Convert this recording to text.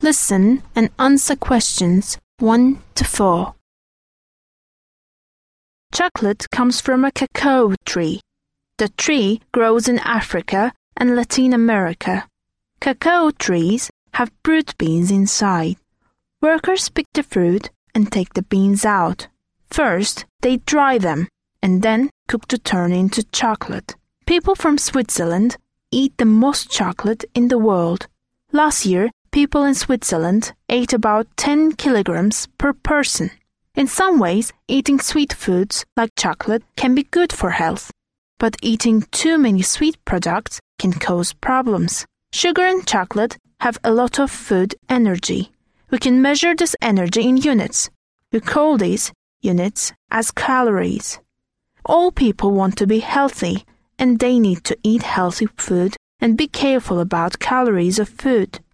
Listen and answer questions 1 to 4. Chocolate comes from a cacao tree. The tree grows in Africa and Latin America. Cacao trees have fruit beans inside. Workers pick the fruit and take the beans out. First, they dry them and then cook to turn into chocolate. People from Switzerland eat the most chocolate in the world. Last year, people in Switzerland ate about 10 kilograms per person. In some ways, eating sweet foods like chocolate can be good for health. But eating too many sweet products can cause problems. Sugar and chocolate have a lot of food energy. We can measure this energy in units. We call these units as calories. All people want to be healthy, and they need to eat healthy food and be careful about calories of food.